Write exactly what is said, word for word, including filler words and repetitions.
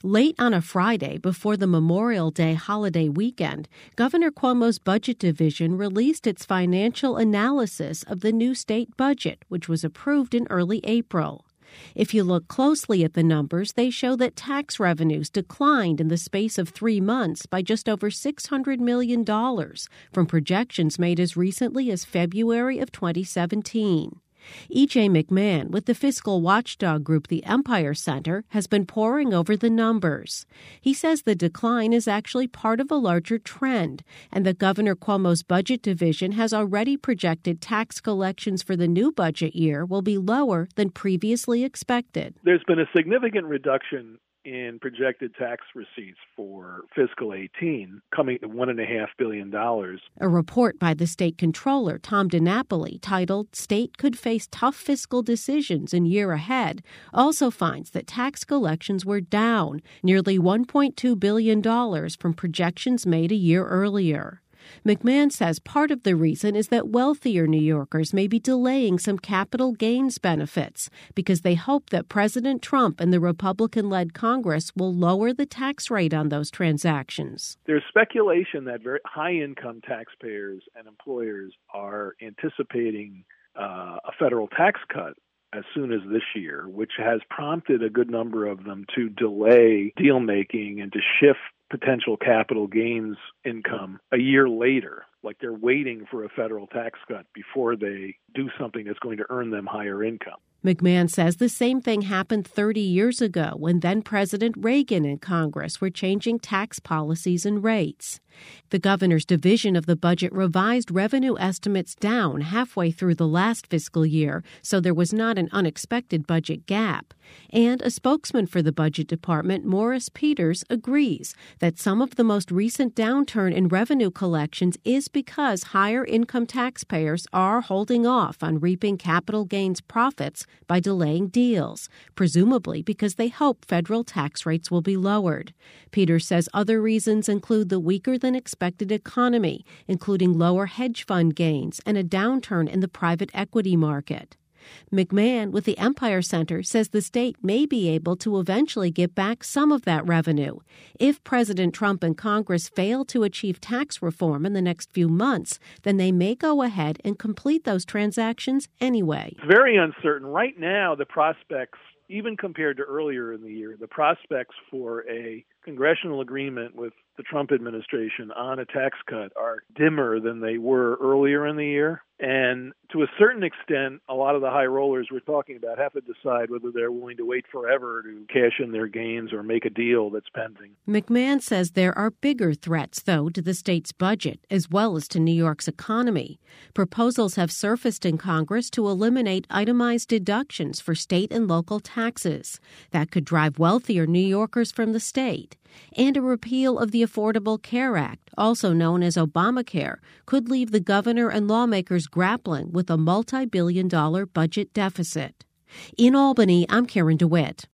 Late on a Friday before the Memorial Day holiday weekend, Governor Cuomo's budget division released its financial analysis of the new state budget, which was approved in early April. If you look closely at the numbers, they show that tax revenues declined in the space of three months by just over six hundred million dollars from projections made as recently as February of twenty seventeen. E J McMahon with the fiscal watchdog group the Empire Center has been poring over the numbers. He says the decline is actually part of a larger trend and that Governor Cuomo's budget division has already projected tax collections for the new budget year will be lower than previously expected. There's been a significant reduction in projected tax receipts for fiscal eighteen, coming to one point five billion dollars. A report by the state controller, Tom DiNapoli, titled State Could Face Tough Fiscal Decisions in Year Ahead, also finds that tax collections were down nearly one point two billion dollars from projections made a year earlier. McMahon says part of the reason is that wealthier New Yorkers may be delaying some capital gains benefits because they hope that President Trump and the Republican-led Congress will lower the tax rate on those transactions. There's speculation that very high-income taxpayers and employers are anticipating uh, a federal tax cut as soon as this year, which has prompted a good number of them to delay deal-making and to shift potential capital gains income a year later, like they're waiting for a federal tax cut before they do something that's going to earn them higher income. McMahon says the same thing happened thirty years ago when then-President Reagan and Congress were changing tax policies and rates. The governor's division of the budget revised revenue estimates down halfway through the last fiscal year, so there was not an unexpected budget gap. And a spokesman for the budget department, Morris Peters, agrees that some of the most recent downturn in revenue collections is because higher income taxpayers are holding off on reaping capital gains profits by delaying deals, presumably because they hope federal tax rates will be lowered. Peters says other reasons include the weaker-than-expected economy, including lower hedge fund gains and a downturn in the private equity market. McMahon with the Empire Center says the state may be able to eventually get back some of that revenue. If President Trump and Congress fail to achieve tax reform in the next few months, then they may go ahead and complete those transactions anyway. It's very uncertain. Right now, the prospects, even compared to earlier in the year, the prospects for a congressional agreement with the Trump administration on a tax cut are dimmer than they were earlier in the year. And to a certain extent, a lot of the high rollers we're talking about have to decide whether they're willing to wait forever to cash in their gains or make a deal that's pending. McMahon says there are bigger threats, though, to the state's budget, as well as to New York's economy. Proposals have surfaced in Congress to eliminate itemized deductions for state and local taxes. That could drive wealthier New Yorkers from the state. And a repeal of the Affordable Care Act, also known as Obamacare, could leave the governor and lawmakers grappling with a multi-billion dollar budget deficit. In Albany, I'm Karen DeWitt.